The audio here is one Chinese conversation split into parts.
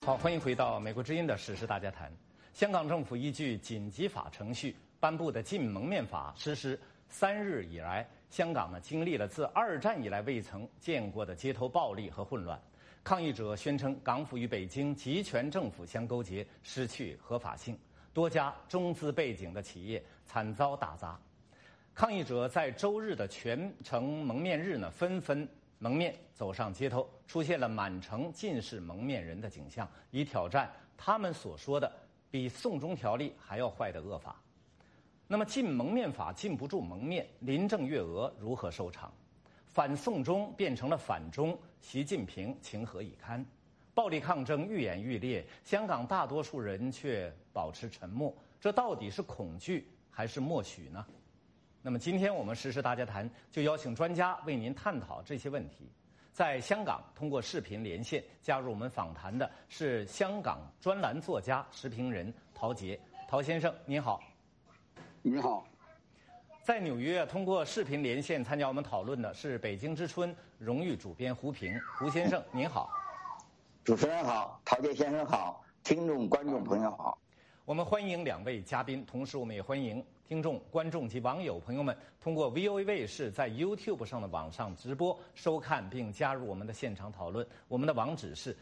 好，欢迎回到美国之音的时事大家谈。香港政府依据紧急法程序颁布的禁蒙面法实施3日以来，香港经历了自2战以来未曾见过的街头暴力和混乱。抗议者宣称港府与北京集权政府相勾结，失去合法性，多家中资背景的企业惨遭打砸。抗议者在周日的全城蒙面日纷纷蒙面走上街头，出现了满城尽是蒙面人的景象，以挑战他们所说的比送中条例还要坏的恶法。那么禁蒙面法禁不住蒙面，林郑月娥如何收场？反送中变成了反中，习近平情何以堪？暴力抗争愈演愈烈，香港大多数人却保持沉默，这到底是恐惧还是默许呢？那么今天我们时事大家谈就邀请专家为您探讨这些问题。在香港通过视频连线加入我们访谈的是香港专栏作家、时评人陶杰。陶先生您好。 你好。 在纽约通过视频连线参加我们讨论的是北京之春荣誉主编胡平。胡先生您好。 主持人好，陶杰先生好，听众观众朋友好。 我们欢迎2位嘉宾，同时我们也欢迎听众、观众及网友朋友们通过 VOA 卫视在 YouTube 上的网上直播收看并加入我们的现场讨论。我们的网址是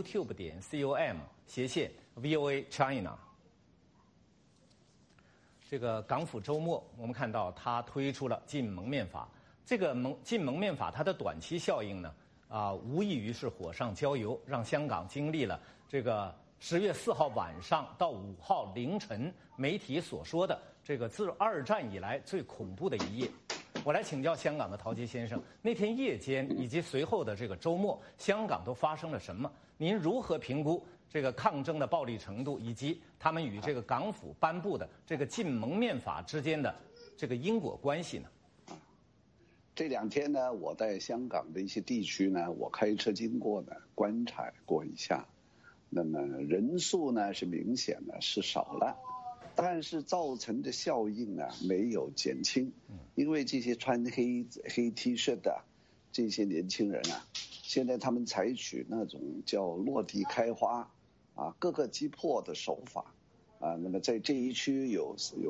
youtube.com/VOA China。这个港府周末，我们看到他推出了禁蒙面法。这个禁蒙面法它的短期效应呢，无异于是火上浇油，让香港经历了这个10月4号晚上到5号凌晨媒体所说的这个自2战以来最恐怖的一夜。我来请教香港的陶杰先生，那天夜间以及随后的这个周末，香港都发生了什么？您如何评估这个抗争的暴力程度，以及他们与这个港府颁布的这个禁蒙面法之间的这个因果关系呢？ 这2天呢，我在香港的一些地区呢，我开车经过呢，观察过一下。那么人数呢是明显的是少了，但是造成的效应呢没有减轻，因为这些穿黑 T 恤的这些年轻人啊，现在他们采取那种叫落地开花各个击破的手法那么在这一区有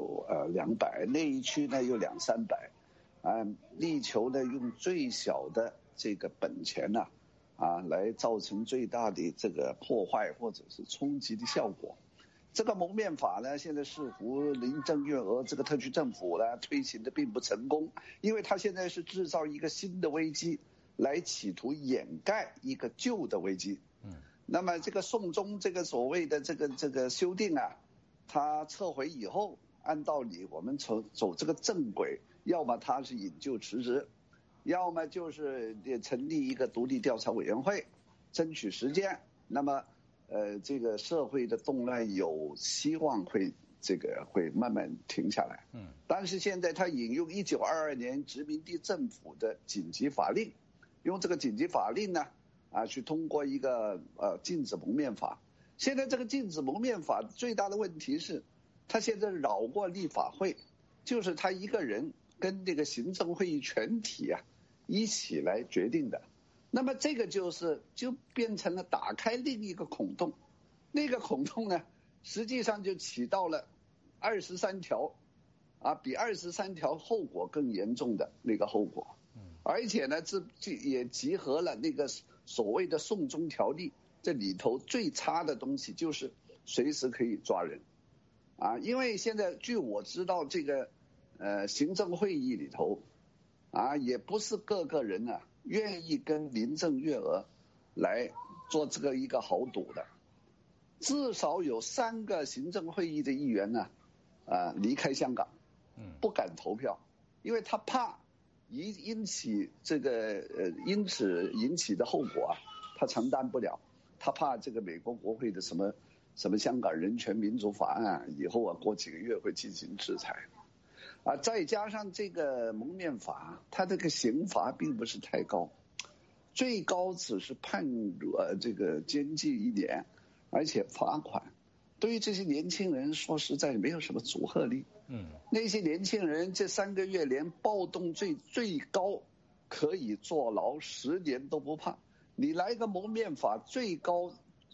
200，那一区呢有200-300力求呢用最小的这个本钱呢来造成最大的这个破坏或者是冲击的效果。这个蒙面法呢，现在似乎林郑月娥这个特区政府呢推行的并不成功，因为他现在是制造一个新的危机，来企图掩盖一个旧的危机。那么这个送中这个所谓的这个修订他撤回以后，按道理我们走这个正轨，要么他是引咎辞职，要么就是成立一个独立调查委员会，争取时间。那么，这个社会的动乱有希望会慢慢停下来。但是现在他引用1922年殖民地政府的紧急法令，用这个紧急法令呢，去通过一个禁止蒙面法。现在这个禁止蒙面法最大的问题是，他现在绕过立法会，就是他一个人跟这个行政会议全体一起来决定的。那么这个就变成了打开另一个孔洞，那个孔洞呢实际上就起到了23条比23条后果更严重的那个后果。而且呢这也集合了那个所谓的送中条例，这里头最差的东西就是随时可以抓人因为现在据我知道，这个行政会议里头也不是各个人愿意跟林郑月娥来做这个一个豪赌的，至少有3个行政会议的议员离开香港，不敢投票，因为他怕因此引起的后果他承担不了，他怕这个美国国会的什么香港人权民主法案以后过几个月会进行制裁再加上这个蒙面法，它这个刑罚并不是太高，最高只是判这个监禁1年，而且罚款。对于这些年轻人说实在没有什么阻吓力。那些年轻人这3个月连暴动罪最高可以坐牢10年都不怕，你来个蒙面法最高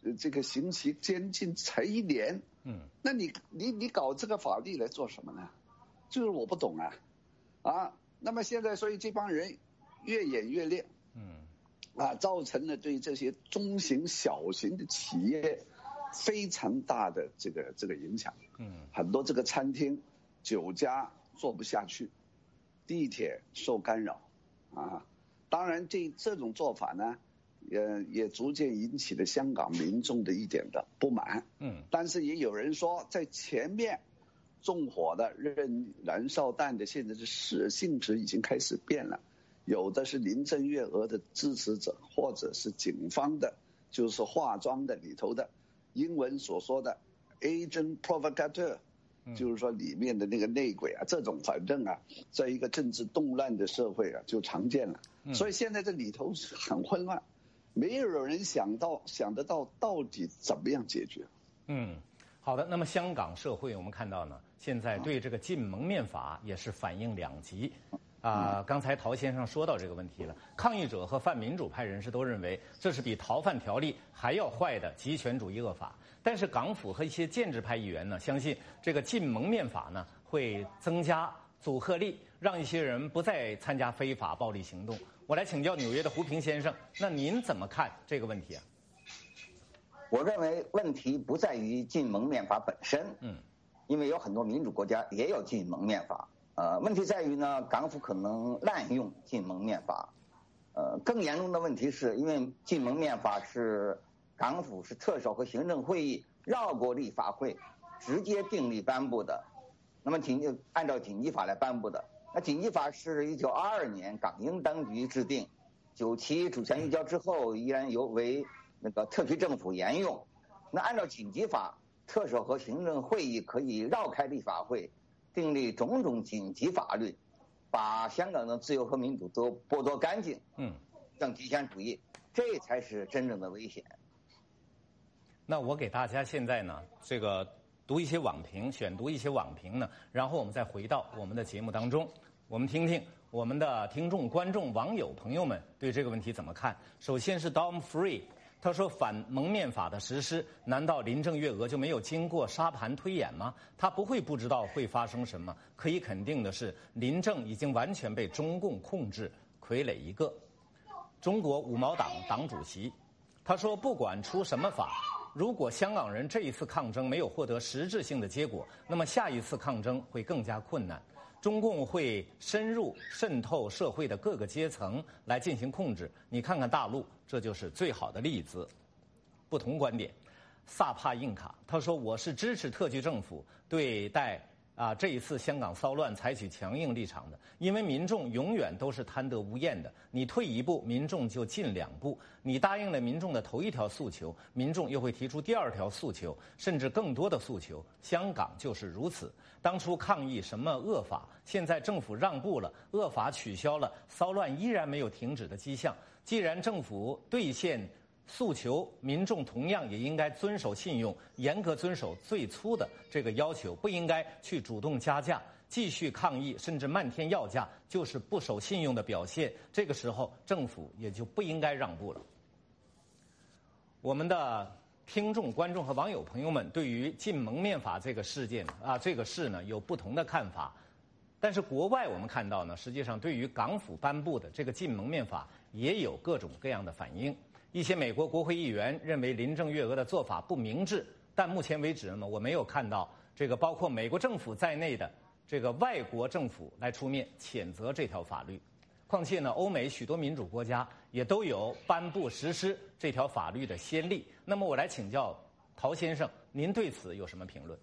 这个刑期监禁才1年，那你搞这个法律来做什么呢？就是我不懂啊，那么现在所以这帮人越演越烈，造成了对这些中型、小型的企业非常大的这个影响，很多这个餐厅、酒家做不下去，地铁受干扰，当然这种做法呢，也逐渐引起了香港民众的一点的不满，但是也有人说，在前面纵火的、燃烧弹的，现在是性质已经开始变了，有的是林郑月娥的支持者，或者是警方的，就是化妆的里头的，英文所说的 agent provocateur，就是说里面的那个内鬼这种反正在一个政治动乱的社会就常见了，所以现在这里头很混乱，没有人想得到到底怎么样解决。 好的，那么香港社会我们看到呢，现在对这个禁蒙面法也是反应两极。刚才陶先生说到这个问题了，抗议者和泛民主派人士都认为这是比逃犯条例还要坏的极权主义恶法。但是港府和一些建制派议员呢，相信这个禁蒙面法呢会增加阻吓力，让一些人不再参加非法暴力行动。我来请教纽约的胡平先生，那您怎么看这个问题啊？ 我认为问题不在于禁蒙面法本身，因为有很多民主国家也有禁蒙面法，问题在于呢，港府可能滥用禁蒙面法，更严重的问题是因为禁蒙面法是港府是特首和行政会议绕过立法会，直接订立颁布的，那么按照紧急法来颁布的，那紧急法是1922年港英当局制定，97主权移交之后依然为那个特区政府沿用。那按照紧急法，特首和行政会议可以绕开立法会，订立种种紧急法律，把香港的自由和民主都剥夺干净。像极权主义，这才是真正的危险。 那我给大家现在呢，这个读一些网评，选读一些网评呢，然后我们再回到我们的节目当中，我们听听我们的听众、观众、网友朋友们对这个问题怎么看。首先是 Dom Free， 他说反蒙面法的实施，难道林郑月娥就没有经过沙盘推演吗？他不会不知道会发生什么。可以肯定的是，林郑已经完全被中共控制，傀儡一个。中国五毛党党主席，他说不管出什么法，如果香港人这一次抗争没有获得实质性的结果，那么下一次抗争会更加困难。中共会深入渗透社会的各个阶层来进行控制。你看看大陆，这就是最好的例子。不同观点，萨帕印卡他说：“我是支持特区政府对待这一次香港骚乱采取强硬立场的，因为民众永远都是贪得无厌的。你退一步，民众就进2步；你答应了民众的头一条诉求，民众又会提出第2条诉求，甚至更多的诉求。香港就是如此。当初抗议什么恶法，现在政府让步了，恶法取消了，骚乱依然没有停止的迹象。既然政府兑现诉求，民众同样也应该遵守信用，严格遵守最初的这个要求，不应该去主动加价，继续抗议，甚至漫天要价，就是不守信用的表现。这个时候，政府也就不应该让步了。我们的听众、观众和网友朋友们对于禁蒙面法这个事件这个事呢有不同的看法，但是国外我们看到呢，实际上对于港府颁布的这个禁蒙面法也有各种各样的反应。一些美国国会议员认为林郑月娥的做法不明智，但目前为止呢，我没有看到这个包括美国政府在内的这个外国政府来出面谴责这条法律。况且呢，欧美许多民主国家也都有颁布实施这条法律的先例。那么我来请教陶先生，您对此有什么评论？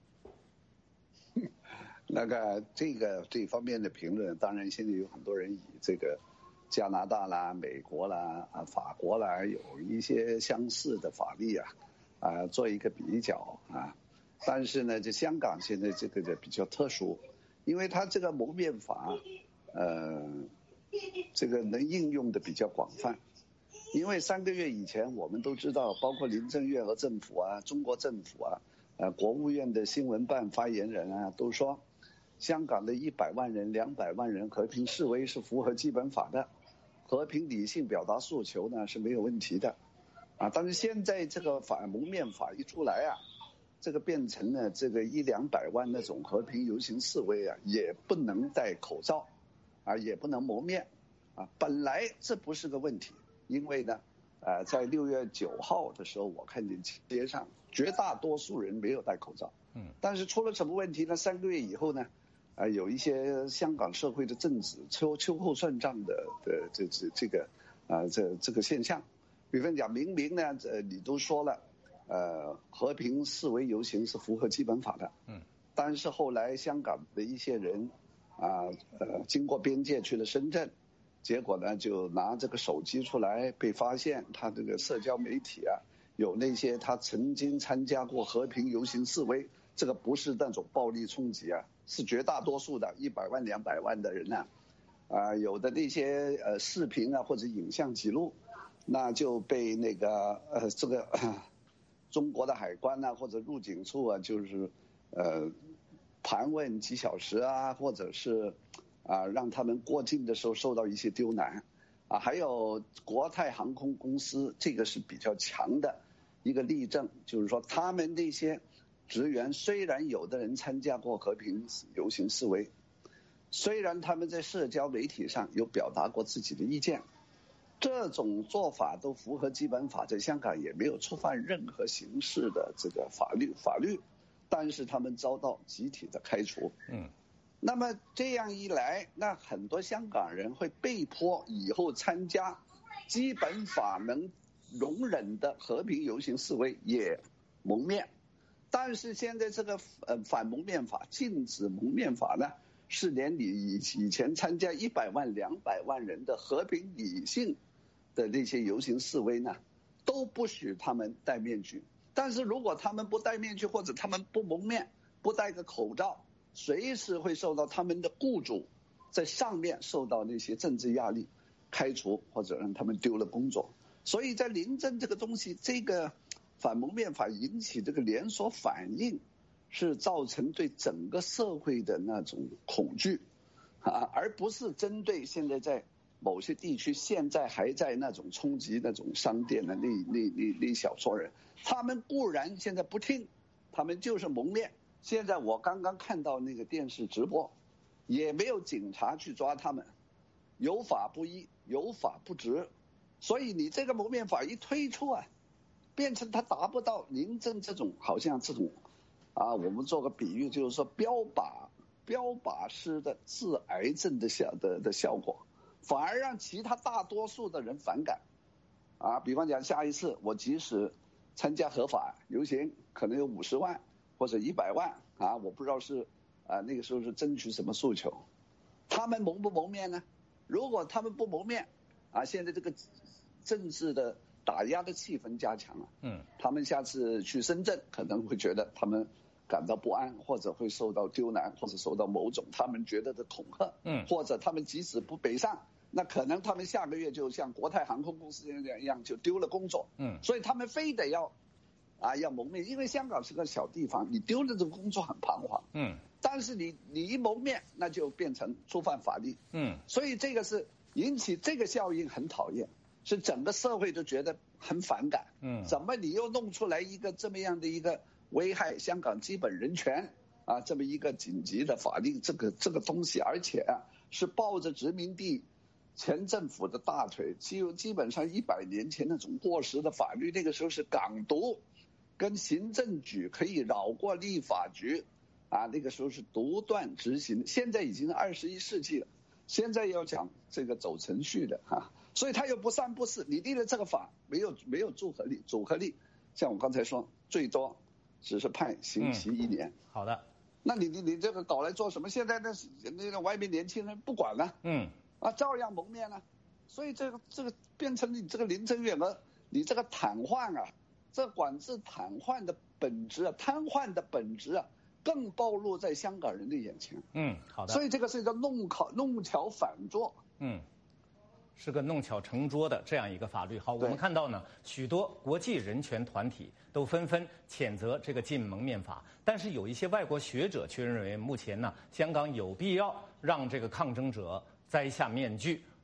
这方面的评论，当然现在有很多人以这个加拿大啦、美国啦、法国啦有一些相似的法律做一个比较但是呢，这香港现在这个比较特殊，因为它这个蒙面法这个能应用的比较广泛。因为3个月以前我们都知道，包括林郑月娥政府中国政府国务院的新闻办发言人都说，香港的100万人、200万人和平示威是符合基本法的，和平理性表达诉求呢是没有问题的但是现在这个蒙面法一出来啊，这个变成了这个100-200万那种和平游行示威啊，也不能戴口罩，也不能蒙面，本来这不是个问题，因为呢，在6月9号的时候，我看见街上绝大多数人没有戴口罩，但是出了什么问题呢？3个月以后呢，有一些香港社会的政治秋后算账的这个现象，比方讲，明明呢，你都说了。和平示威游行是符合基本法的，但是后来香港的一些人经过边界去了深圳，结果呢就拿这个手机出来，被发现他这个社交媒体有那些他曾经参加过和平游行示威，这个不是那种暴力冲击是绝大多数的100万200万的人有的那些视频或者影像记录，那就被那个这个。中国的海关或者入境处就是盘问几小时或者是让他们过境的时候受到一些刁难还有国泰航空公司，这个是比较强的一个例证，就是说他们那些职员虽然有的人参加过和平游行示威，虽然他们在社交媒体上有表达过自己的意见，这种做法都符合基本法，在香港也没有触犯任何形式的这个法律，但是他们遭到集体的开除。那么这样一来，那很多香港人会被迫以后参加基本法能容忍的和平游行示威也蒙面，但是现在这个反蒙面法、禁止蒙面法呢，是连你以前参加100万200万人的和平理性的那些游行示威呢，都不许他们戴面具。但是如果他们不戴面具，或者他们不蒙面，不戴个口罩，随时会受到他们的雇主在上面受到那些政治压力，开除或者让他们丢了工作。所以在临阵这个东西，这个反蒙面法引起这个连锁反应，是造成对整个社会的那种恐惧而不是针对现在在某些地区现在还在那种冲击那种商店的那小撮人，他们固然现在不听，他们就是蒙面。现在我刚刚看到那个电视直播，也没有警察去抓他们，有法不依，有法不执。所以你这个蒙面法一推出变成他达不到临阵这种好像这种我们做个比喻，就是说标靶式的治癌症的效果，反而让其他大多数的人反感比方讲，下一次我即使参加合法游行，可能有50万或者100万我不知道是那个时候是争取什么诉求，他们蒙不蒙面呢？如果他们不蒙面现在这个政治的打压的气氛加强了，他们下次去深圳可能会觉得他们感到不安，或者会受到刁难，或者受到某种他们觉得的恐吓，或者他们即使不北上，那可能他们下个月就像国泰航空公司一样就丢了工作，所以他们非得要蒙面，因为香港是个小地方，你丢了这个工作很彷徨，但是你一蒙面，那就变成触犯法律，所以这个是引起这个效应很讨厌，是整个社会都觉得很反感，怎么你又弄出来一个这么样的一个危害香港基本人权这么一个紧急的法令，这个东西，而且是抱着殖民地前政府的大腿，基本上100年前那种过时的法律，那个时候是港独跟行政局可以绕过立法局那个时候是独断执行，现在已经是21世纪了，现在要讲这个走程序的所以他又不三不四，你立了这个法没有组合力，像我刚才说，最多只是判刑期1年。 好的， 那你这个搞来做什么？现在那个外面年轻人不管了，照样蒙面了，所以这个变成你这个林郑月娥，你这个瘫痪这管制瘫痪的本质瘫痪的本质更暴露在香港人的眼前。 好的。 所以这个是一个弄巧反拙。 是个弄巧成拙的这样一个法律。好，我们看到呢，许多国际人权团体都纷纷谴责这个禁蒙面法，但是有一些外国学者却认为，目前呢，香港有必要让这个抗争者摘下面具，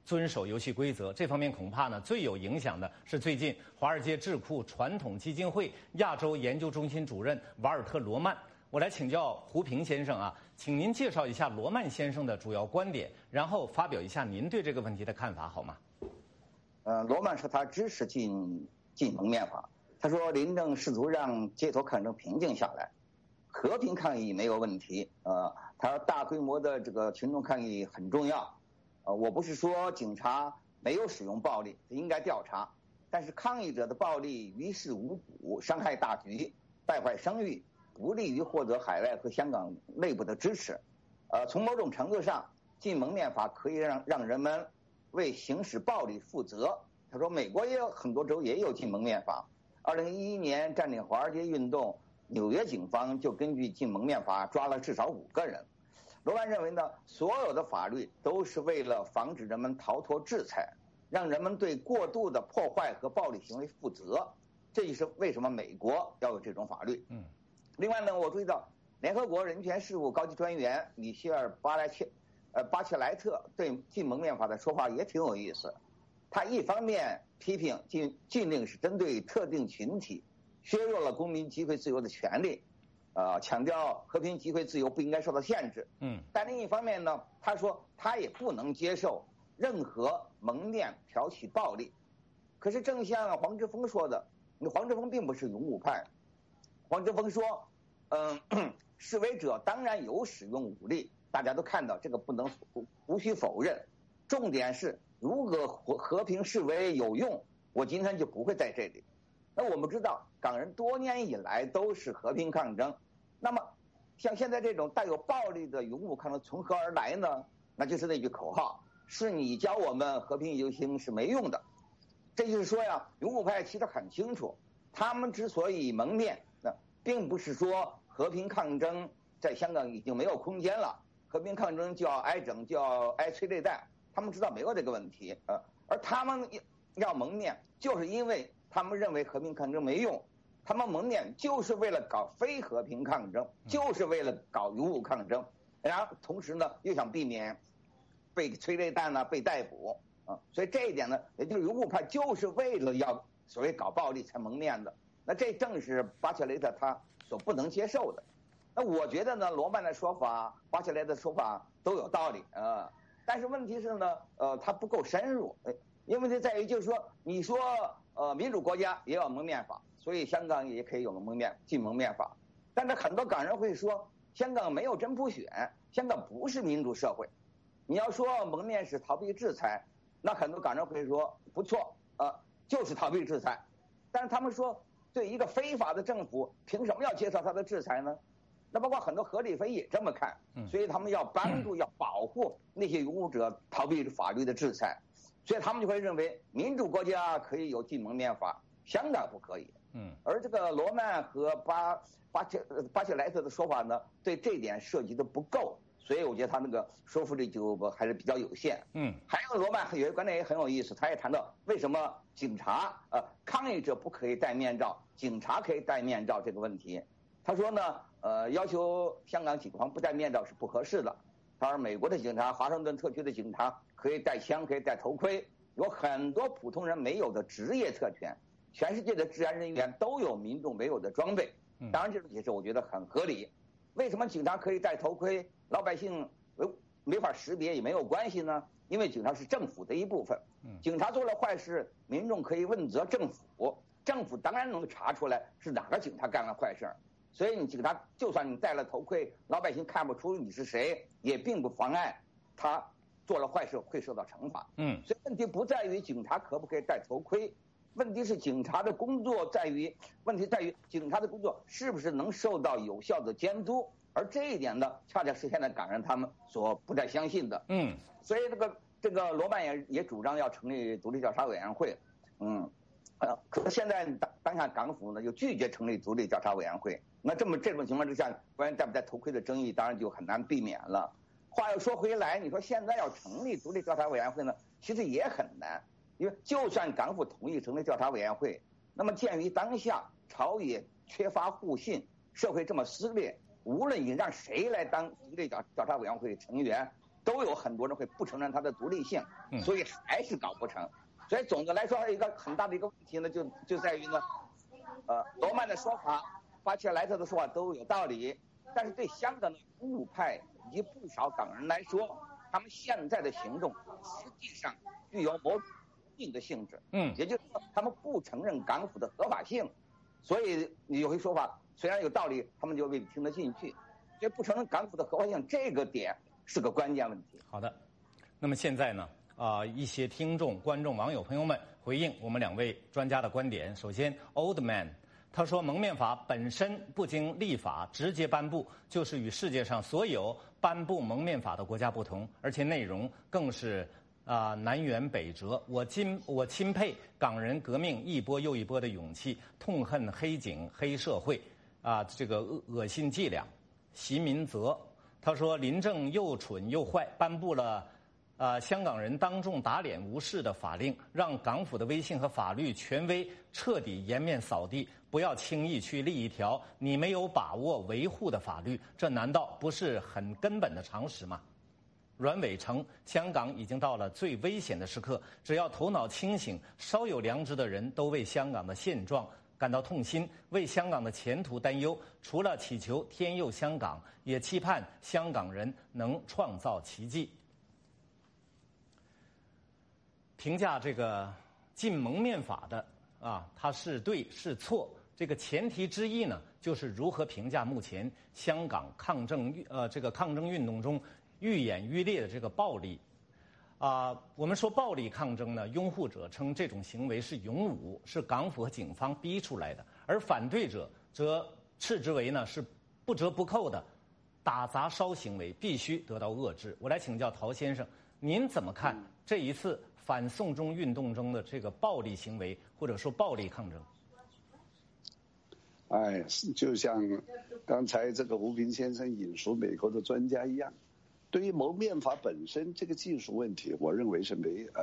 遵守游戏规则。这方面恐怕呢最有影响的是最近华尔街智库传统基金会亚洲研究中心主任瓦尔特·罗曼。我来请教胡平先生啊，请您介绍一下罗曼先生的主要观点，然后发表一下您对这个问题的看法，好吗？ 罗曼说他支持禁蒙面法。他说林郑试图让街头抗争平静下来，和平抗议没有问题。他说大规模的这个群众抗议很重要。我不是说警察没有使用暴力，应该调查，但是抗议者的暴力于事无补，伤害大局，败坏声誉，不利于获得海外和香港内部的支持。从某种程度上，禁蒙面法可以让人们为行使暴力负责。他说美国也有很多州也有禁蒙面法。2011年占领华尔街运动，纽约警方就根据禁蒙面法抓了至少5个人。罗曼认为呢，所有的法律都是为了防止人们逃脱制裁，让人们对过度的破坏和暴力行为负责。这就是为什么美国要有这种法律。另外呢，我注意到联合国人权事务高级专员米歇尔·巴切莱特对禁蒙面法的说法也挺有意思。他一方面批评禁令是针对特定群体，削弱了公民集会自由的权利，强调和平集会自由不应该受到限制。但另一方面呢，他说他也不能接受任何蒙面挑起暴力。可是正像黄之锋说的，黄之锋并不是拥护派。黄之锋说，示威者当然有使用武力，大家都看到这个无需否认。重点是，如果和平示威有用，我今天就不会在这里。那我们知道，港人多年以来都是和平抗争。那么，像现在这种带有暴力的拥护抗争从何而来呢？那就是那句口号：是你教我们和平游行是没用的。这就是说呀，拥护派其实很清楚，他们之所以蒙面，并不是说和平抗争在香港已经没有空间了，和平抗争就要挨整，就要挨催泪弹。他们知道没有这个问题，而他们要蒙面，就是因为他们认为和平抗争没用，他们蒙面就是为了搞非和平抗争，就是为了搞拥护抗争，然后同时呢又想避免被催泪弹呢被逮捕所以这一点呢，也就是拥护派就是为了要所谓搞暴力才蒙面的。那这正是巴切雷特他所不能接受的。那我觉得呢，罗曼的说法、巴切雷特的说法都有道理但是问题是呢，它不够深入。因为问题在于，就是说，你说民主国家也有蒙面法，所以香港也可以有禁蒙面法。但是很多港人会说，香港没有真普选，香港不是民主社会。你要说蒙面是逃避制裁，那很多港人会说不错，就是逃避制裁。但是他们说，对一个非法的政府，凭什么要接受他的制裁呢？那包括很多合理非也这么看，所以他们要帮助、要保护那些拥护者逃避法律的制裁，所以他们就会认为民主国家可以有禁蒙面法，香港不可以。而这个罗曼和巴切莱特的说法呢，对这点涉及的不够，所以我觉得他那个说服力就还是比较有限。还有罗曼有一个观点也很有意思，他也谈到为什么警察抗议者不可以戴面罩，警察可以戴面罩这个问题。他说呢，要求香港警方不戴面罩是不合适的。当然，美国的警察、华盛顿特区的警察可以带枪，可以戴头盔，有很多普通人没有的职业特权。全世界的治安人员都有民众没有的装备。当然，这种解释我觉得很合理。为什么警察可以戴头盔，老百姓没法识别也没有关系呢？因为警察是政府的一部分。警察做了坏事，民众可以问责政府，政府当然能查出来是哪个警察干了坏事。所以你警察就算你戴了头盔，老百姓看不出你是谁，也并不妨碍他做了坏事会受到惩罚。所以问题不在于警察可不可以戴头盔，问题是警察的工作问题在于警察的工作是不是能受到有效的监督，而这一点呢，恰恰是现在港人他们所不太相信的。所以这个罗曼也主张要成立独立调查委员会。可是现在当下港府呢又拒绝成立独立调查委员会，那这种情况之下，关于戴不戴头盔的争议当然就很难避免了。话又说回来，你说现在要成立独立调查委员会呢，其实也很难，因为就算港府同意成立调查委员会，那么鉴于当下朝野缺乏互信，社会这么撕裂，无论你让谁来当独立调查委员会成员， 都有很多人会不承认它的独立性，所以还是搞不成。所以总的来说，还有一个很大的一个问题呢，就在于呢，罗曼的说法、巴切莱特的说法都有道理，但是对香港的右派以及不少港人来说，他们现在的行动实际上具有某种性的性质，也就是说他们不承认港府的合法性，所以你有些说法虽然有道理，他们就未必听得进去，所以不承认港府的合法性这个点是个关键问题。 好的，那么现在呢？一些听众、观众、网友朋友们回应我们2位专家的观点。首先 ，Old Man 他说，蒙面法本身不经立法直接颁布，就是与世界上所有颁布蒙面法的国家不同，而且内容更是南辕北辙。我钦佩港人革命一波又一波的勇气，痛恨黑警、黑社会这个恶心伎俩。席民泽他说，林郑又蠢又坏，颁布了。香港人当众打脸无视的法令，让港府的威信和法律权威彻底颜面扫地。不要轻易去立一条你没有把握维护的法律，这难道不是很根本的常识吗？阮伟成，香港已经到了最危险的时刻，只要头脑清醒、稍有良知的人都为香港的现状感到痛心，为香港的前途担忧。除了祈求天佑香港，也期盼香港人能创造奇迹。评价这个禁蒙面法的它是对是错，这个前提之一呢，就是如何评价目前香港抗争运动中愈演愈烈的这个暴力。我们说暴力抗争呢，拥护者称这种行为是勇武，是港府和警方逼出来的，而反对者则斥之为呢是不折不扣的打砸烧行为，必须得到遏制。我来请教陶先生，您怎么看这一次反送中运动中的这个暴力行为，或者说暴力抗争？ 就像刚才这个吴平先生引述美国的专家一样，对于蒙面法本身这个技术问题，我认为是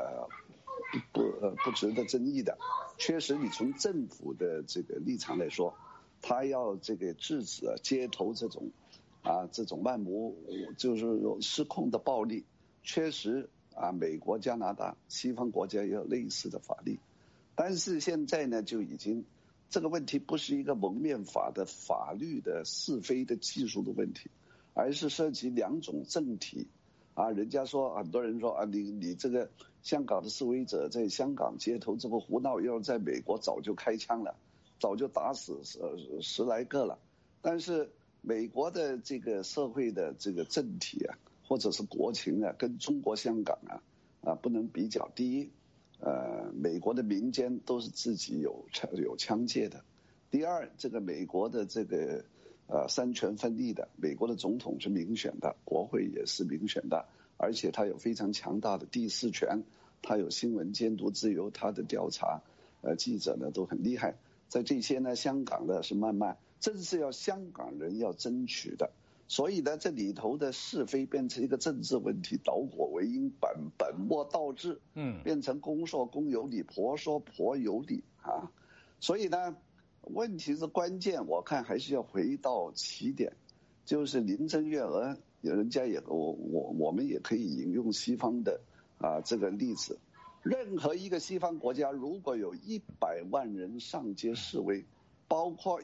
不值得争议的。确实，你从政府的这个立场来说，他要这个制止街头这种漫无就是失控的暴力，确实。美国、加拿大、西方国家也有类似的法律，但是现在呢，就已经这个问题不是一个蒙面法的法律的是非的技术的问题，而是涉及2种政体。人家说，很多人说你这个香港的示威者在香港街头这么胡闹，要在美国早就开枪了，早就打死10来个了。但是美国的这个社会的这个政体或者是国情跟中国香港不能比较。第一，美国的民间都是自己有枪械的。第二，这个美国的这个三权分立的，美国的总统是民选的，国会也是民选的，而且他有非常强大的第4权，他有新闻监督自由，他的调查记者呢都很厉害。在这些呢，香港的是慢慢，正是要香港人要争取的。所以呢，这里头的是非变成一个政治问题，导果为因，本末倒置，变成公说公有理，婆说婆有理所以呢，问题是关键，我看还是要回到起点，就是林郑月娥，人家也我们也可以引用西方的这个例子，任何一个西方国家如果有100万人上街示威，包括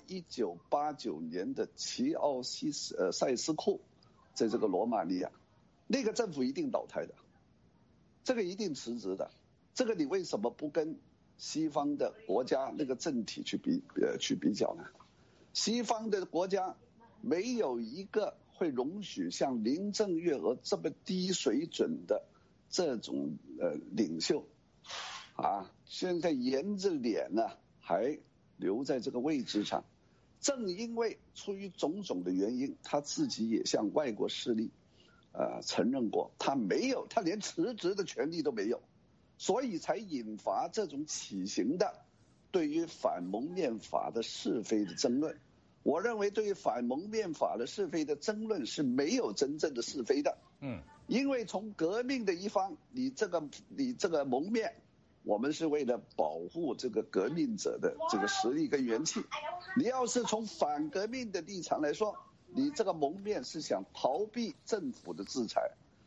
1989年的齐奥塞斯库，在这个罗马尼亚，那个政府一定倒台的，这个一定辞职的。这个你为什么不跟西方的国家那个政体去比较呢？西方的国家没有一个会容许像林郑月娥这么低水准的这种领袖现在沿着脸还留在这个位置上，正因为出于种种的原因，他自己也向外国势力承认过，他连辞职的权利都没有，所以才引发这种起行的对于反蒙面法的是非的争论。我认为对于反蒙面法的是非的争论是没有真正的是非的，因为从革命的一方，你这个蒙面，我们是为了保护这个革命者的这个实力跟元气。你要是从反革命的立场来说，你这个蒙面是想逃避政府的制裁，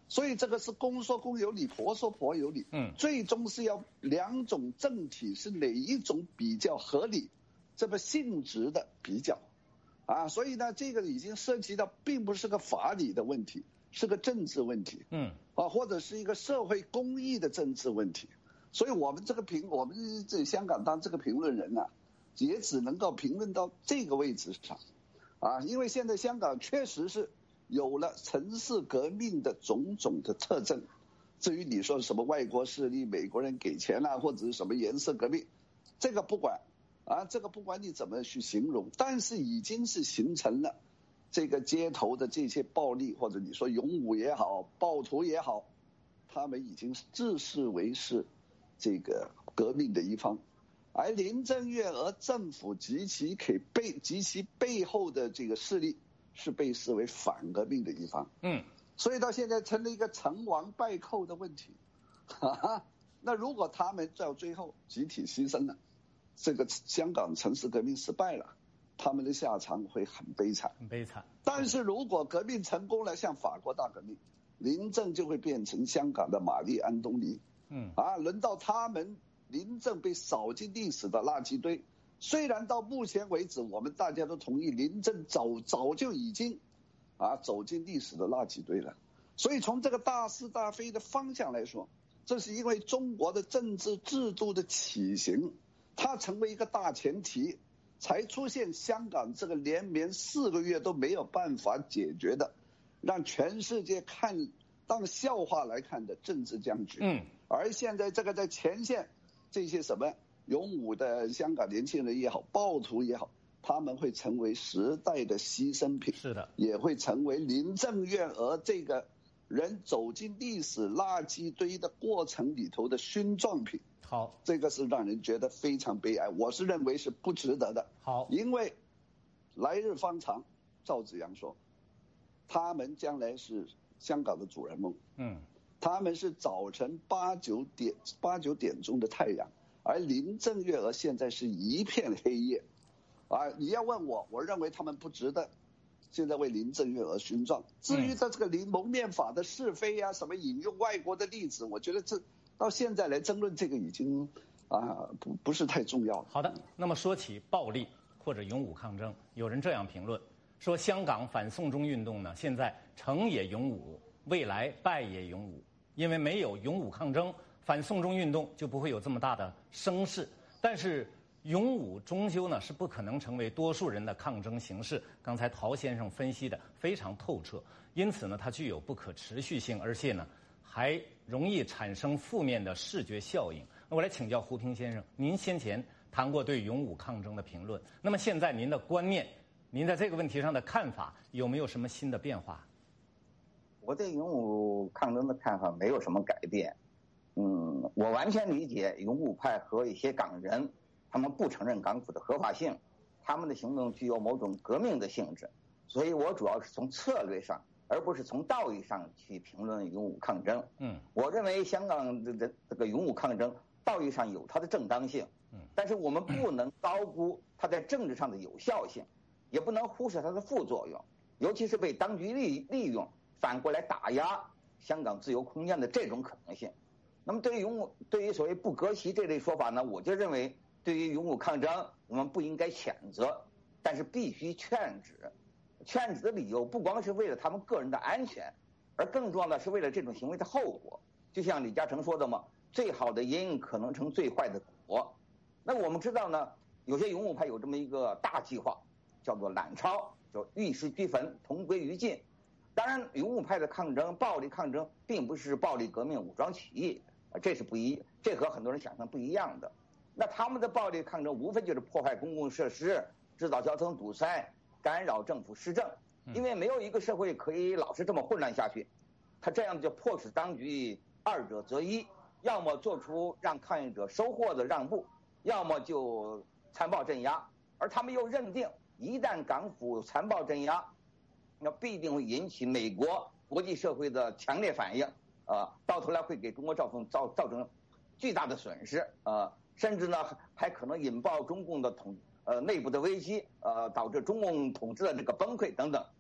所以这个是公说公有理，婆说婆有理。最终是要两种政体是哪一种比较合理，这个性质的比较，所以呢，这个已经涉及到并不是个法理的问题，是个政治问题。或者是一个社会公益的政治问题。所以我们我们这香港当这个评论人也只能够评论到这个位置上，因为现在香港确实是有了城市革命的种种的特征。至于你说什么外国势力、美国人给钱或者是什么颜色革命，这个不管这个不管你怎么去形容，但是已经是形成了这个街头的这些暴力，或者你说勇武也好，暴徒也好，他们已经自视为是这个革命的一方。而林郑月娥政府及其背后的这个势力是被视为反革命的一方。所以到现在成了一个成王败寇的问题。那如果他们到最后集体牺牲了，这个香港城市革命失败了，他们的下场会很悲惨， 很悲惨。 但是如果革命成功了，像法国大革命，林郑就会变成香港的玛丽安东尼。轮到他们林郑被扫进历史的垃圾堆。虽然到目前为止我们大家都同意林郑早就已经走进历史的垃圾堆了。所以从这个大是大非的方向来说，这是因为中国的政治制度的起形，它成为一个大前提，才出现香港这个连绵4个月都没有办法解决的，让全世界当笑话来看的政治僵局。而现在这个在前线这些什么勇武的香港年轻人也好，暴徒也好，他们会成为时代的牺牲品。 是的， 也会成为林郑月娥这个人走进历史垃圾堆的过程里头的熏撞品。 好， 这个是让人觉得非常悲哀，我是认为是不值得的。 好， 因为来日方长，赵紫阳说，他们将来是香港的主人翁。他们是早晨8、9点钟的太阳，而林郑月娥现在是一片黑夜。你要问我认为他们不值得现在为林郑月娥熏撞。至于这个蒙面法的是非什么引用外国的例子，我觉得这到现在来争论这个已经不是太重要了。 好的，那么说起暴力或者勇武抗争，有人这样评论说，香港反送中运动呢，现在成也勇武，未来败也勇武。因为没有勇武抗争，反送中运动就不会有这么大的声势。但是勇武终究呢是不可能成为多数人的抗争形式。刚才陶先生分析的非常透彻，因此呢它具有不可持续性，而且呢还容易产生负面的视觉效应。那我来请教胡平先生，您先前谈过对勇武抗争的评论，那么现在您的观念，您在这个问题上的看法有没有什么新的变化？ 我对勇武抗争的看法没有什么改变。我完全理解勇武派和一些港人，他们不承认港府的合法性，他们的行动具有某种革命的性质，所以我主要是从策略上，而不是从道义上去评论勇武抗争。我认为香港的这个勇武抗争道义上有它的正当性，但是我们不能高估它在政治上的有效性，也不能忽视它的副作用，尤其是被当局利用反过来打压香港自由空间的这种可能性。那么对于所谓不割席这类说法呢，我就认为对于勇武抗争我们不应该谴责，但是必须劝止。劝止的理由不光是为了他们个人的安全，而更重要的是为了这种行为的后果。就像李嘉诚说的嘛，最好的因可能成最坏的果。那我们知道呢，有些勇武派有这么一个大计划，叫做揽抄，就玉石俱焚，同归于尽。当然勇武派的抗争，暴力抗争并不是暴力革命武装起义，这和很多人想象不一样的。那他们的暴力抗争无非就是破坏公共设施，制造交通堵塞，干扰政府施政。因为没有一个社会可以老是这么混乱下去，他这样就迫使当局二者择一，要么做出让抗议者收获的让步，要么就残暴镇压。而他们又认定，一旦港府残暴镇压，那必定会引起美国国际社会的强烈反应，到头来会给中国造成巨大的损失，甚至呢还可能引爆中共的内部的危机，导致中共统治的这个崩溃等等。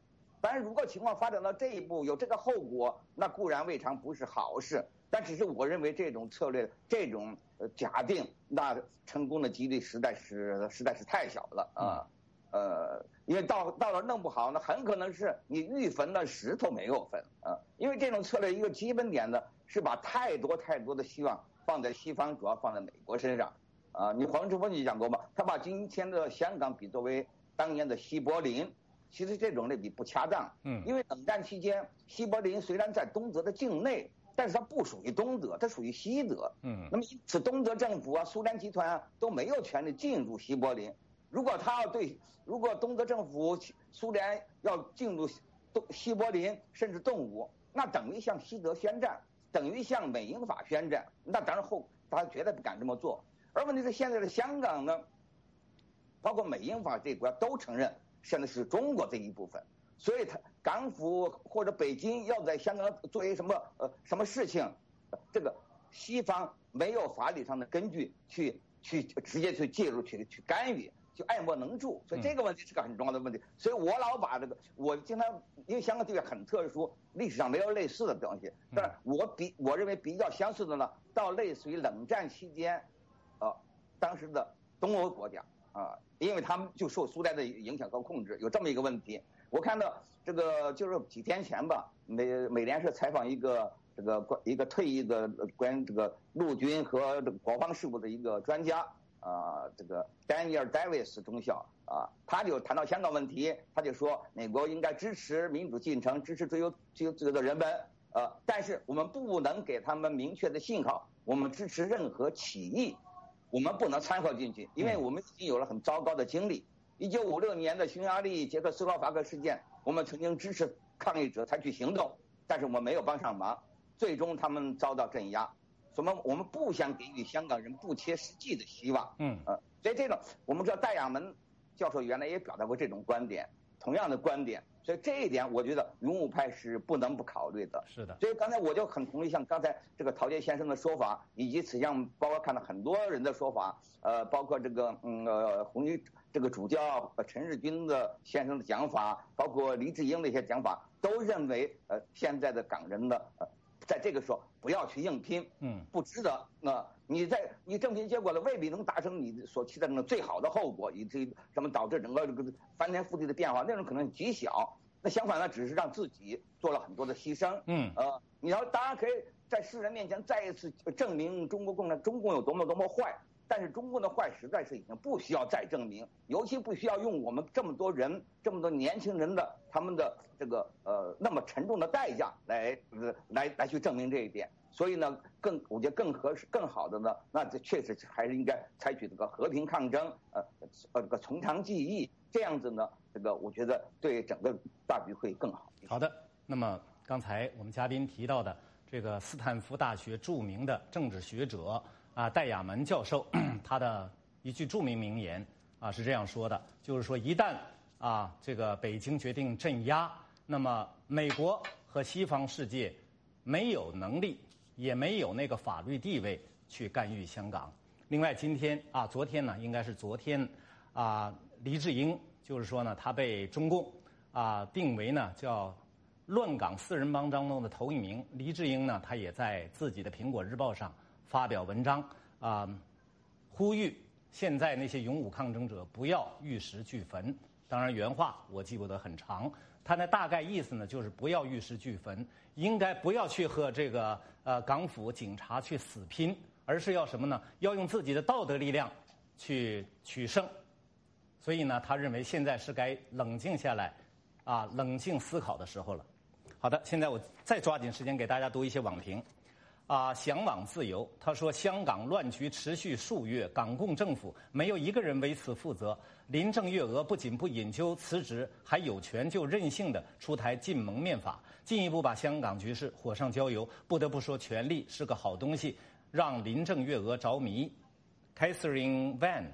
当然，如果情况发展到这一步，有这个后果，那固然未尝不是好事。但只是我认为这种策略，这种假定，那成功的几率实在是太小了啊。因为到了弄不好，那很可能是你欲焚的石头没有焚啊。因为这种策略一个基本点呢，是把太多的希望放在西方，主要放在美国身上啊。你黄之锋就讲过嘛，他把今天的香港比作为当年的西柏林，其实这种类比不恰当。因为冷战期间，西柏林虽然在东德的境内，但是它不属于东德，它属于西德。那么因此东德政府啊、苏联集团啊都没有权利进入西柏林。如果东德政府、苏联要进入西柏林甚至动武，那等于向西德宣战，等于向美英法宣战。那当然他绝对不敢这么做。而问题是现在的香港呢，包括美英法这一国家都承认现在是中国这一部分，所以港府或者北京要在香港做一什么事情，这个西方没有法理上的根据去直接去介入去干预。就爱莫能助，所以这个问题是个很重要的问题。所以我老把这个，我经常因为香港地位很特殊，历史上没有类似的东西。但是我认为比较相似的呢，到类似于冷战期间，当时的东欧国家啊，因为他们就受苏联的影响和控制，有这么一个问题。我看到这个就是几天前吧，美联社采访一个退役的关于这个陆军和这个国防事务的一个专家。这个 Daniel Davis 中校啊，他就谈到香港问题，他就说美国应该支持民主进程，支持自由的人们，但是我们不能给他们明确的信号，我们支持任何起义，我们不能掺和进去，因为我们已经有了很糟糕的经历。1956年的匈牙利捷克斯洛伐克事件，我们曾经支持抗议者采取行动，但是我们没有帮上忙，最终他们遭到镇压。我们不想给予香港人不切实际的希望。所以这种我们知道戴亚门教授原来也表达过这种观点，同样的观点。所以这一点我觉得勇武派是不能不考虑的。 是的。 所以刚才我就很同意像刚才这个陶杰先生的说法，以及此项包括看到很多人的说法，包括这个红衣这个主教陈日君的先生的讲法，包括黎智英的一些讲法，都认为现在的港人呢在这个时候不要去硬拼，不值得。你正拼结果了，未必能达成你所期待的最好的后果，以至于什么导致整个这个翻天覆地的变化，那种可能极小。那相反呢，只是让自己做了很多的牺牲。你要当然可以在世人面前再一次证明中共有多么坏。但是中共的坏实在是已经不需要再证明，尤其不需要用我们这么多年轻人的他们的这个那么沉重的代价来去证明这一点。所以呢，我觉得更合适、更好的呢，那这确实还是应该采取这个和平抗争，这个从长计议，这样子呢，这个我觉得对整个大局会更好。 好的，那么刚才我们嘉宾提到的这个斯坦福大学著名的政治学者。戴亚门教授他的一句著名名言是这样说的，就是说一旦这个北京决定镇压，那么美国和西方世界没有能力，也没有那个法律地位去干预香港。另外，昨天呢，应该是昨天黎智英就是说呢，他被中共定为呢叫乱港四人帮当中的头一名。黎智英呢，他也在自己的《苹果日报》上发表文章呼吁现在那些勇武抗争者不要玉石俱焚。当然原话我记不得很长，他的大概意思呢就是不要玉石俱焚，应该不要去和这个港府警察去死拼，而是要什么呢？要用自己的道德力量去取胜。所以呢，他认为现在是该冷静下来冷静思考的时候了。好的，现在我再抓紧时间给大家读一些网评。向往自由，他说香港乱局持续数月，港共政府没有一个人为此负责。林郑月娥不仅不引咎辞职，还有权就任性的出台禁蒙面法，进一步把香港局势火上浇油。不得不说，权力是个好东西，让林郑月娥着迷。Catherine Van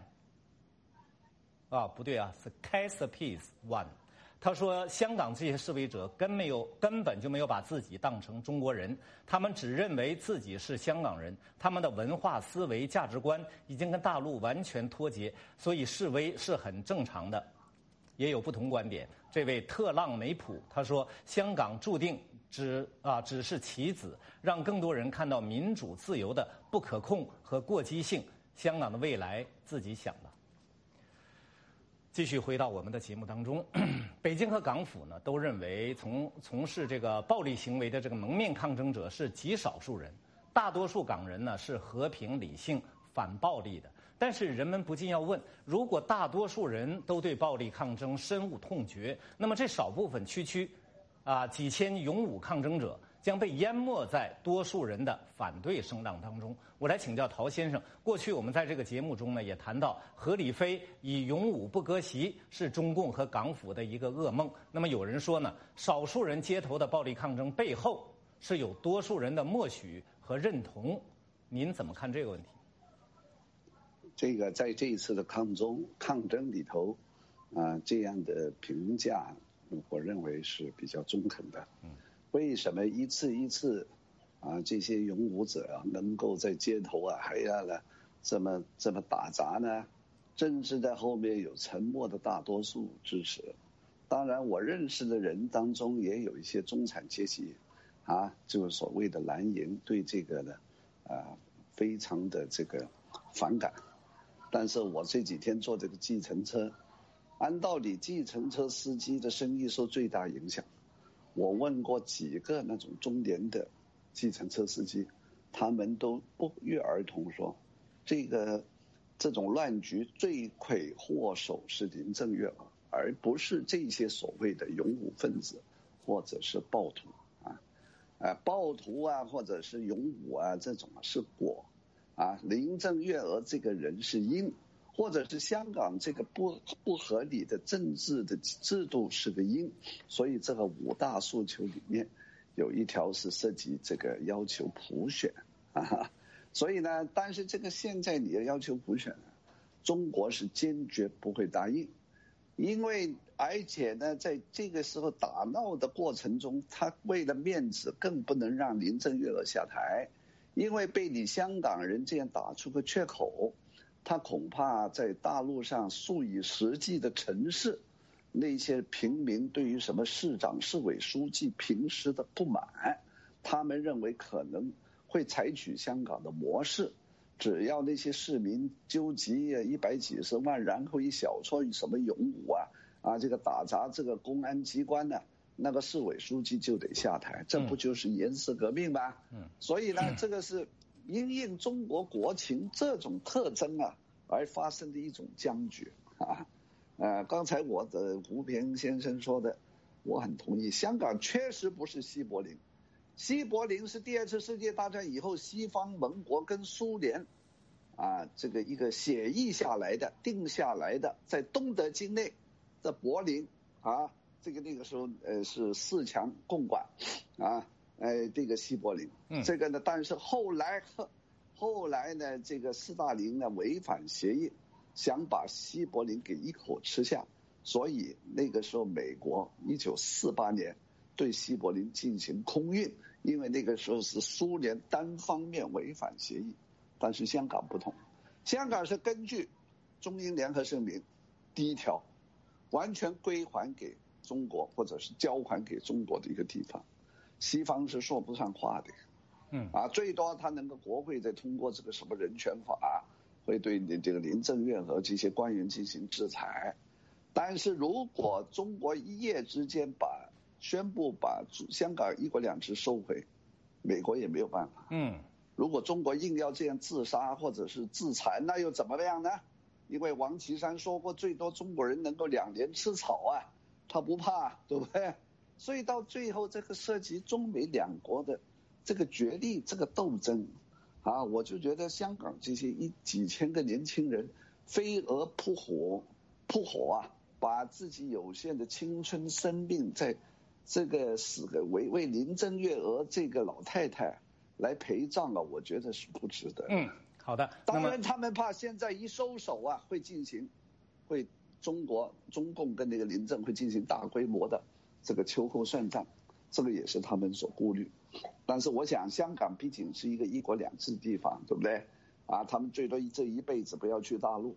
不对是 Casapiece One。他说，香港这些示威者根本就没有把自己当成中国人，他们只认为自己是香港人，他们的文化思维价值观已经跟大陆完全脱节，所以示威是很正常的。 也有不同观点。这位特浪梅普他说，香港注定只是棋子，让更多人看到民主自由的不可控和过激性。香港的未来自己想吧。继续回到我们的节目当中，北京和港府呢都认为从事这个暴力行为的这个蒙面抗争者是极少数人，大多数港人呢是和平理性反暴力的。但是人们不禁要问，如果大多数人都对暴力抗争深恶痛绝，那么这少部分区几千勇武抗争者将被淹没在多数人的反对声浪当中。我来请教陶先生，过去我们在这个节目中呢也谈到，何理非以勇武不割席是中共和港府的一个噩梦。那么有人说呢，少数人街头的暴力抗争背后是有多数人的默许和认同，您怎么看这个问题？ 这个在这一次的抗争里头，这样的评价，我认为是比较中肯的。为什么一次这些勇武者能够在街头还要呢这么打砸呢？正是在后面有沉默的大多数支持。当然，我认识的人当中也有一些中产阶级，就是所谓的蓝营，对这个呢，非常的这个反感。但是我这几天坐这个计程车，按道理计程车司机的生意受最大影响。我问过几个那种中年的计程车司机，他们都不约而同说，这种乱局罪魁祸首是林郑月娥，而不是这些所谓的勇武分子或者是暴徒暴徒或者是勇武这种是果林郑月娥这个人是因，或者是香港这个不合理的政治的制度是个因，所以这个5大诉求里面有一条是涉及这个要求普选所以呢，但是这个现在你要求普选中国是坚决不会答应，因为而且呢，在这个时候打闹的过程中，他为了面子更不能让林郑月娥下台，因为被你香港人这样打出个缺口，他恐怕在大陆上数以十计的城市，那些平民对于什么市长、市委书记平时的不满，他们认为可能会采取香港的模式，只要那些市民纠集100几十万，然后一小撮什么勇武这个打砸这个公安机关呢，那个市委书记就得下台，这不就是颜色革命吗？所以呢，这个是因应中国国情这种特征而发生的一种僵局刚才我的胡平先生说的，我很同意，香港确实不是西柏林。西柏林是第2次世界大战以后西方盟国跟苏联这个一个协议下来的、定下来的，在东德境内的柏林这个那个时候是4强共管这个西柏林这个呢，但是后来呢，这个斯大林呢违反协议，想把西柏林给一口吃下，所以那个时候美国1948年对西柏林进行空运，因为那个时候是苏联单方面违反协议。但是香港不同，香港是根据中英联合声明第1条完全归还给中国，或者是交还给中国的一个地方，西方是说不上话的最多他能够国会再通过这个什么人权法，会对这个林郑月娥这些官员进行制裁。但是如果中国一夜之间宣布把香港1国2制收回，美国也没有办法如果中国硬要这样自杀或者是自残，那又怎么样呢？因为王岐山说过，最多中国人能够2年吃草他不怕，对不对？所以到最后这个涉及中美2国的这个角力、这个斗争我就觉得香港这些几千个年轻人飞蛾扑火把自己有限的青春生命在这个为林郑月娥这个老太太来陪葬我觉得是不值得。 好的。 当然他们怕现在一收手会中共跟那个林郑会进行大规模的这个秋后算账，这个也是他们所顾虑。但是我想香港毕竟是一个1国2制地方，对不对他们最多这一辈子不要去大陆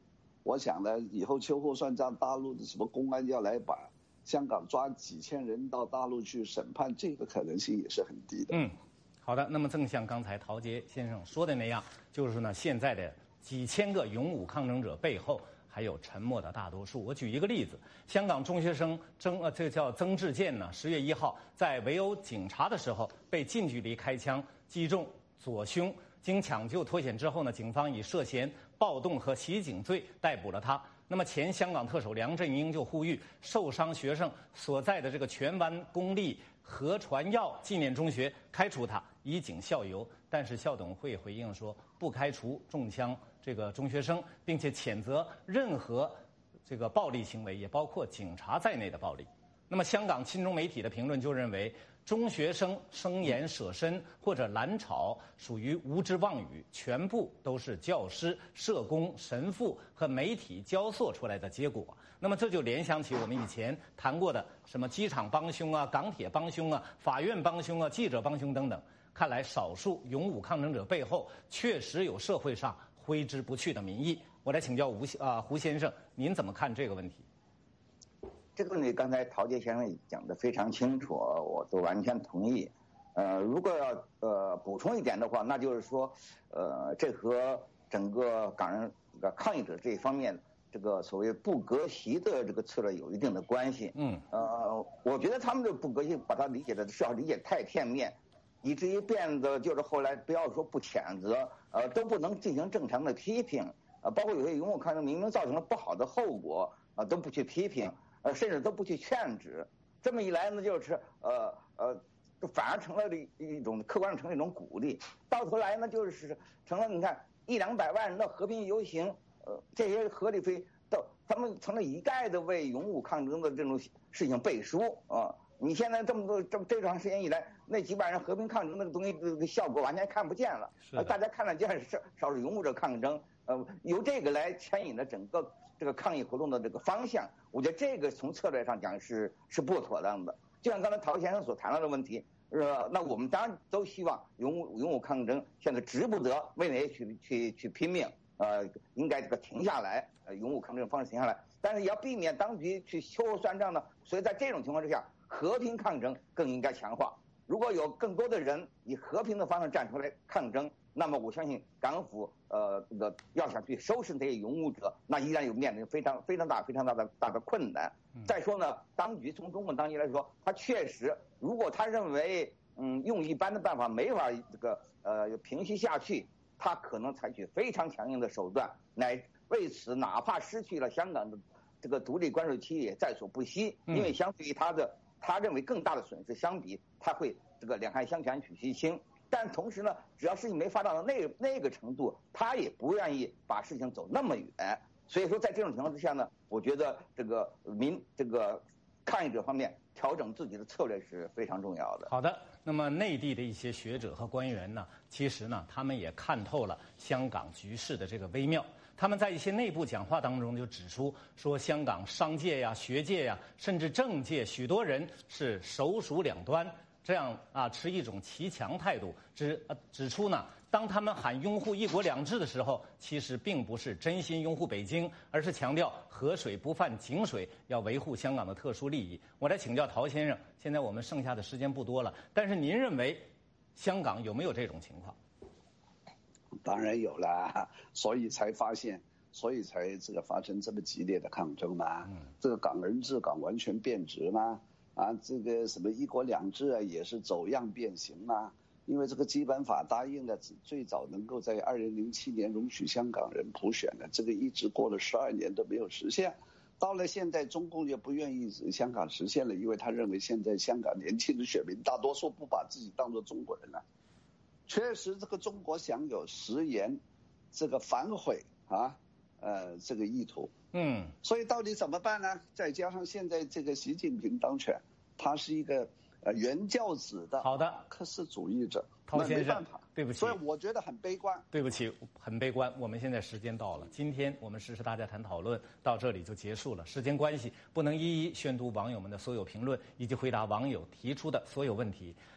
我想呢，以后秋后算账，大陆的什么公安要来把香港抓几千人到大陆去审判，这个可能性也是很低的。 好的。那么正像刚才陶杰先生说的那样，就是呢，现在的几千个勇武抗争者背后还有沉默的大多数。我举一个例子，香港中学生这个叫曾志健呢，10月1号在围殴警察的时候被近距离开枪击中左胸，经抢救脱险之后呢，警方以涉嫌暴动和袭警罪逮捕了他。那么前香港特首梁振英就呼吁受伤学生所在的这个荃湾公立何传耀纪念中学开除他，以儆效尤。但是校董会回应说不开除中枪这个中学生，并且谴责任何这个暴力行为，也包括警察在内的暴力。那么香港亲中媒体的评论就认为，中学生声言舍身或者蓝潮属于无知妄语，全部都是教师、社工、神父和媒体教唆出来的结果。那么这就联想起我们以前谈过的什么机场帮凶啊、港铁帮凶啊、法院帮凶啊、记者帮凶等等。看来少数勇武抗争者背后确实有社会上挥之不去的民意。我来请教胡先生，您怎么看这个问题？ 这个问题刚才陶杰先生讲得非常清楚，我都完全同意。如果要补充一点的话，那就是说，这和整个港人这个抗议者这一方面这个所谓不割席的这个策略有一定的关系。我觉得他们的不割席把它理解的是要理解太片面，以至于变得就是后来不要说不谴责，都不能进行正常的批评，包括有些勇武抗争明明造成了不好的后果，都不去批评。甚至都不去劝止，这么一来呢，就是反而成了一种客观上成了一种鼓励，到头来呢，就是成了你看100-200万人的和平游行，这些合理非都他们成了一概的为勇武抗争的这种事情背书啊。你现在这长时间以来，那几百人和平抗争那个东西，这个效果完全看不见了。大家看得见少是勇武者抗争，由这个来牵引了整个这个抗议活动的这个方向。我觉得这个从策略上讲是不妥当的。就像刚才陶先生所谈到的问题，那我们当然都希望勇武抗争现在值不得为那些去拼命，应该这个停下来，勇武抗争方式停下来。但是也要避免当局去秋后算账呢。所以在这种情况之下，和平抗争更应该强化。如果有更多的人以和平的方式站出来抗争，那么我相信港府这个要想去收拾这些勇武者，那依然有面临非常大的困难。再说呢，从中共当局来说，他确实如果他认为用一般的办法没法这个平息下去，他可能采取非常强硬的手段，为此哪怕失去了香港的这个独立关税区也在所不惜。因为相对于他认为更大的损失相比，他会这个两害相权取其轻。但同时呢，只要事情没发展到那个程度，他也不愿意把事情走那么远。所以说，在这种情况之下呢，我觉得这个抗议者方面调整自己的策略是非常重要的。 好的，那么内地的一些学者和官员呢，其实呢，他们也看透了香港局势的这个微妙。他们在一些内部讲话当中就指出说，香港商界呀、学界呀，甚至政界许多人是首鼠两端。这样持一种骑墙态度，指出呢，当他们喊拥护一国两制的时候，其实并不是真心拥护北京，而是强调河水不犯井水，要维护香港的特殊利益。我来请教陶先生，现在我们剩下的时间不多了，但是您认为香港有没有这种情况？ 当然有了，所以才这个发生这么激烈的抗争嘛。这个港人治港完全变质嘛。这个什么一国两制啊，也是走样变形啊。因为这个基本法答应的最早能够在2007年容许香港人普选的，这个一直过了12年都没有实现。到了现在，中共也不愿意香港实现了，因为他认为现在香港年轻的选民大多数不把自己当作中国人了。确实，这个中国享有食言这个反悔这个意图。所以到底怎么办呢？再加上现在这个习近平当权，他是一个原教旨的马克思主义者， 陶先生， 没办法， 对不起， 所以我觉得很悲观。 对不起，很悲观。我们现在时间到了，今天我们时事大家谈讨论到这里就结束了。时间关系，不能一一宣读网友们的所有评论以及回答网友提出的所有问题。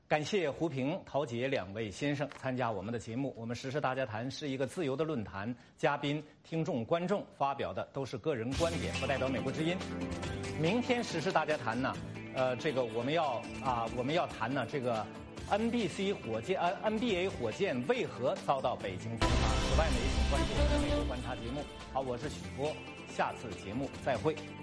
感谢胡平、陶杰2位先生参加我们的节目。我们时事大家谈是一个自由的论坛，嘉宾、听众、观众发表的都是个人观点，不代表美国之音。明天时事大家谈呢，我们要谈呢这个 NBA 火箭为何遭到北京封杀？此外呢，也请关注我们的美国观察节目。好，我是许波，下次节目再会。